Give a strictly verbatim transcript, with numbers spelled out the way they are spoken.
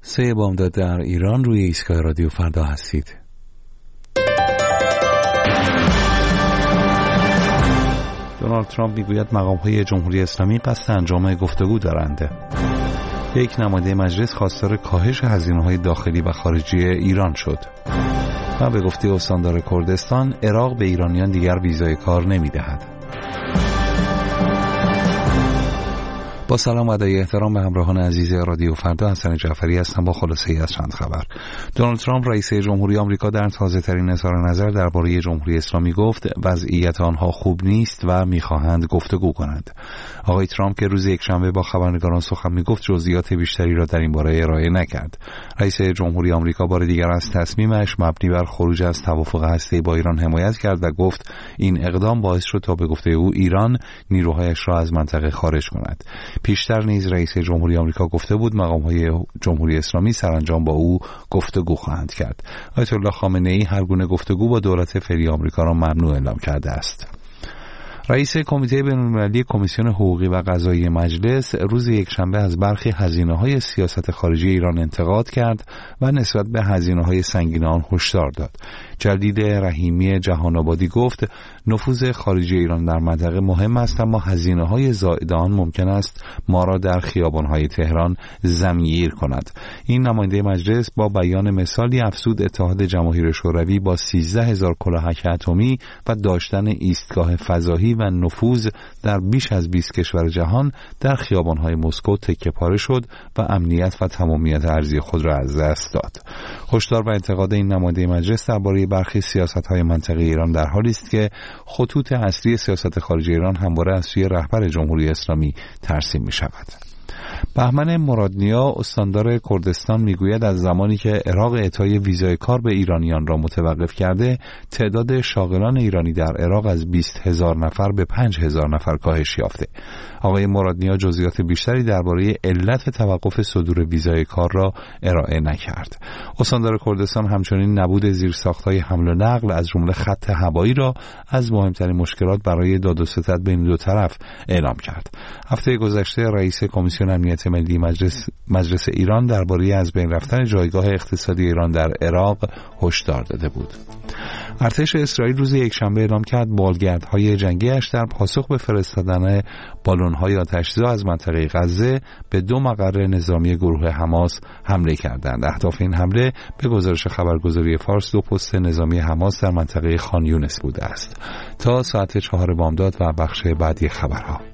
سه بامداد در ایران، روی ایستگاه رادیو فردا هستید. دونالد ترامپ میگوید مقام‌های جمهوری اسلامی قصد انجام گفتگو دارند. یک نماینده مجلس خواستار کاهش هزینه‌های داخلی و خارجی ایران شد. و به گفته استاندار کردستان، عراق به ایرانیان دیگر ویزای کار نمی‌دهد. با سلام و ادای احترام به همراهان عزیز رادیو فردا، حسن جعفری هستم با خلاصه‌ای از چند خبر. دونالد ترامپ رئیس جمهوری آمریکا در تازه‌ترین اظهار نظر درباره جمهوری اسلامی گفت وضعیت آنها خوب نیست و می‌خواهند گفتگو کنند. آقای ترامپ که روز یکشنبه با خبرنگاران سخن می‌گفت جزئیات بیشتری را در این باره ارائه نکرد. رئیس جمهوری آمریکا بار دیگر از تصمیمش مبنی بر خروج از توافق هسته‌ای با ایران حمایت کرد و گفت این اقدام باعث شد تا به گفته او ایران نیروهایش را از منطقه خارج کند. پیشتر نیز رئیس جمهوری آمریکا گفته بود مقام‌های جمهوری اسلامی سرانجام با او گفتگو خواهند کرد. آیت الله خامنه‌ای هر گونه گفتگو با دولت فعلی آمریکا را ممنوع اعلام کرده است. رئیس کمیته بین‌المللی کمیسیون حقوقی و قضایی مجلس روز یکشنبه از برخی هزینه‌های سیاست خارجی ایران انتقاد کرد و نسبت به هزینه‌های سنگین آن هشدار داد. جدید رحیمی جهان‌آبادی گفت نفوذ خارجی ایران در منطقه مهم است، اما هزینه‌های زائد آن ممکن است ما را در خیابان‌های تهران ضمییر کند. این نماینده مجلس با بیان مثالی افزود اتحاد جماهیر شوروی با سیزده هزار کلاهک اتمی و داشتن ایستگاه فضایی و نفوذ در بیش از بیست کشور جهان در خیابان‌های مسکو تکه پاره شد و امنیت و تمامیت ارضی خود را از دست داد. هشدار و انتقاد این نماینده مجلس درباره برخی سیاست‌های منطقه ایران در حالی است که خطوط اصلی سیاست خارجی ایران همواره از سوی رهبر جمهوری اسلامی ترسیم می‌شود. بهمن مرادنیا استاندار کردستان میگوید از زمانی که عراق اعطای ویزای کار به ایرانیان را متوقف کرده، تعداد شاغلان ایرانی در عراق از بیست هزار نفر به پنج هزار نفر کاهش یافته. آقای مرادنیا جزئیات بیشتری درباره علت توقف صدور ویزای کار را ارائه نکرد. استاندار کردستان همچنین نبود زیرساخت‌های حمل و نقل از جمله خط هوایی را از مهمترین مشکلات برای داد و ستد بین دو طرف اعلام کرد. هفته گذشته رئیس کمیسیون امنیت ملی مجلس مجلس ایران درباره از بین رفتن جایگاه اقتصادی ایران در عراق هشدار داده بود. ارتش اسرائیل روز یکشنبه اعلام کرد بالگردهای جنگی‌اش در پاسخ به فرستادن بالون‌های آتش‌زا از منطقه غزه به دو مقر نظامی گروه حماس حمله کردند. اهداف این حمله به گزارش خبرگزاری فارس دو پست نظامی حماس در منطقه خان یونس بوده است. تا ساعت چهار بامداد و بخش بعدی خبرها.